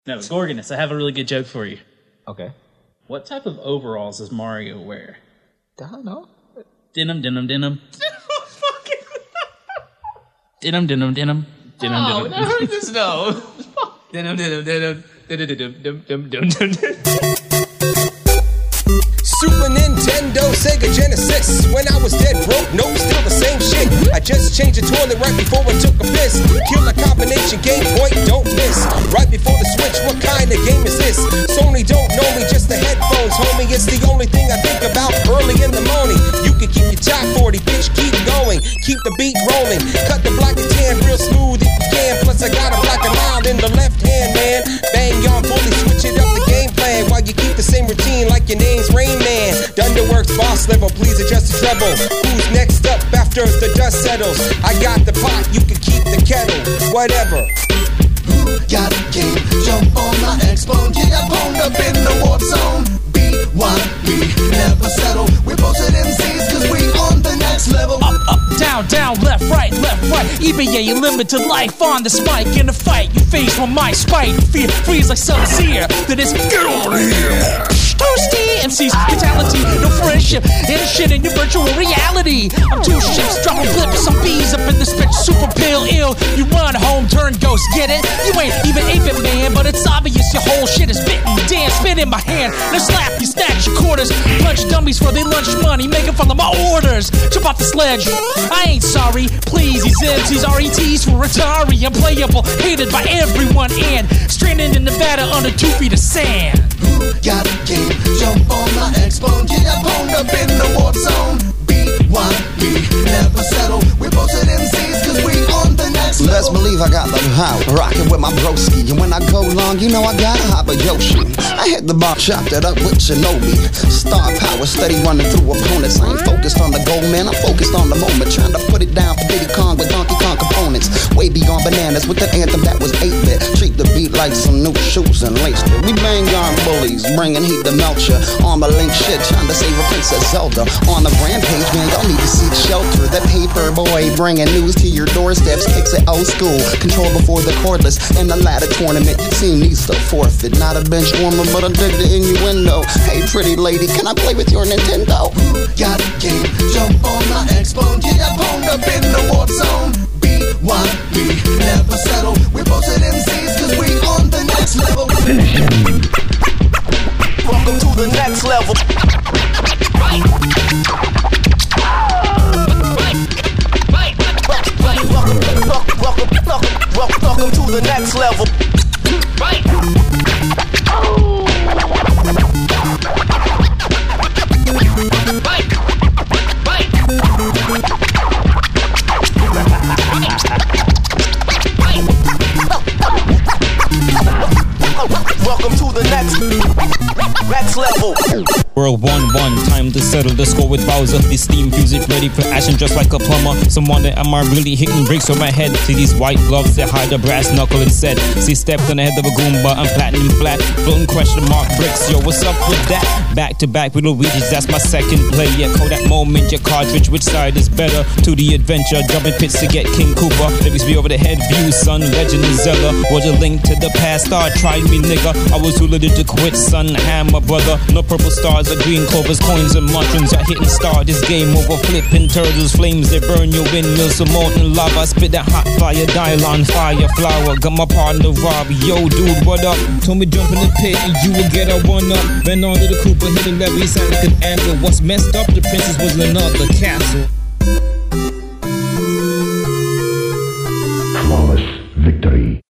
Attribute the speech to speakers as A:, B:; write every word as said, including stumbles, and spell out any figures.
A: No, Gorgonus, I have a really good joke for you.
B: Okay.
A: What type of overalls does Mario wear?
B: I don't know.
A: Denim, denim, denim. Denim, denim, denim. Denim,
B: Oh,
A: denim.
B: I heard this no. Denim, denim, denim. Denim, denim, denim, denim, denim.
C: Super Nintendo, Sega Genesis. When I was dead broke, nope, still the same shit. I just changed the toilet right before I took a piss. Kill a combination, Game Boy, don't miss. Right before the Switch, what kind of game is this? Sony don't know me, just the headphones, homie. It's the only thing I think about early in the morning. You can keep your top forty, bitch, keep going. Keep the beat rolling. Cut the block and tan real smooth if you can. Plus I got a block and mild in the left hand, man. Bang on bully, switch it up the game plan. While you keep the same routine like your name's Rain Man. Dunderworks boss level, please adjust the treble. Who's next up after the dust settles? I got the pot, you can keep the kettle. Whatever.
D: Who got a game? Jump on my X-Bone. Get up, honed up in the warp zone. B Y, we never settle. We posted M Cs cause we on the next level.
E: Up, up, down, down, left, right, left, right. E B A, limited life on this mic. In a fight, you face with my spite. Fear, freeze like Sub-Zero. Then it's get over here. Toasty M Cs, fatality, no friendship. And shit in your virtual reality. I'm two ships, dropping clips, some bees up in this bitch. Super pill, ill. You run home, turn ghost, get it? You ain't even ape man, but it's obvious your whole shit is bitten. Damn, spit in my hand. Now slap you, snatch your quarters. Punch dummies for their lunch money, making fun of my orders. Jump off the sledge. I ain't sorry, please. These M Cs are E Ts for Atari. Unplayable, hated by everyone, and stranded in Nevada under two feet of sand.
D: Who got a game? Jump on my X-Bone. Get up, honed up in the warp zone. B Y, we never settle. We posted M Cs cause we on the next level.
F: Best believe I got the how, rockin' with my broski. And when I go long, you know I gotta hop a Yoshi. I hit the bar, chopped it up with Shinobi. Star power, steady running through opponents. I ain't focused on the goal, man, I'm focused on the moment. Trying to put it down for Diddy Kong with Donkey Kong components. Way beyond bananas with the anthem that was eight bit. Treat the beat like some new shoes and laced it. We bang on bullies, bringing heat to melt ya. Armor link shit, trying to save a Princess Zelda. On the rampage, man, y'all need to seek shelter. That paper boy bringing news to your doorsteps. Kicks it old school, control before the cordless. In the ladder tournament, team needs to forfeit. Not a bench warmer, but I dig the innuendo. Hey pretty lady, can I play with your Nintendo?
D: Got a game? Jump on my X-Bone. Get up, honed up in the warp zone. B Y, we never settle. We posted M Cs cause we on the next level.
C: Welcome to the next level. Welcome, welcome, welcome, welcome to the next level. Right. Oh. Right. Welcome to the next next level.
G: World one one, time to settle the score with Bowser. This steam music ready for action just like a plumber. Some wonder, am I really hitting bricks on my head? See these white gloves that hide a brass knuckle and said, see stepped on the head of a Goomba, I'm platinum flat, floating question mark bricks. Yo, what's up with that? Back to back with Luigi's, that's my second play. Yeah, Kodak moment, your cartridge, which side is better? To the adventure, jumping pits to get King Koopa. Lyrics be over the head view, son, Legend of Zelda. Was a link to the past, star tried me nigga. I was too little to quit, son, hammer brother. No purple stars or green clovers, coins and mushrooms. I hitting star, this game over, flipping turtles, flames they burn your windmills, some molten lava. Spit that hot fire, dial on fire, flower. Got my partner Rob, yo dude, what up? Told me jump in the pit and you will get a one up. Bend onto the Cooper, hit a lever, he sound like an anvil. What's messed up, the princess was in another castle.
H: Flawless victory.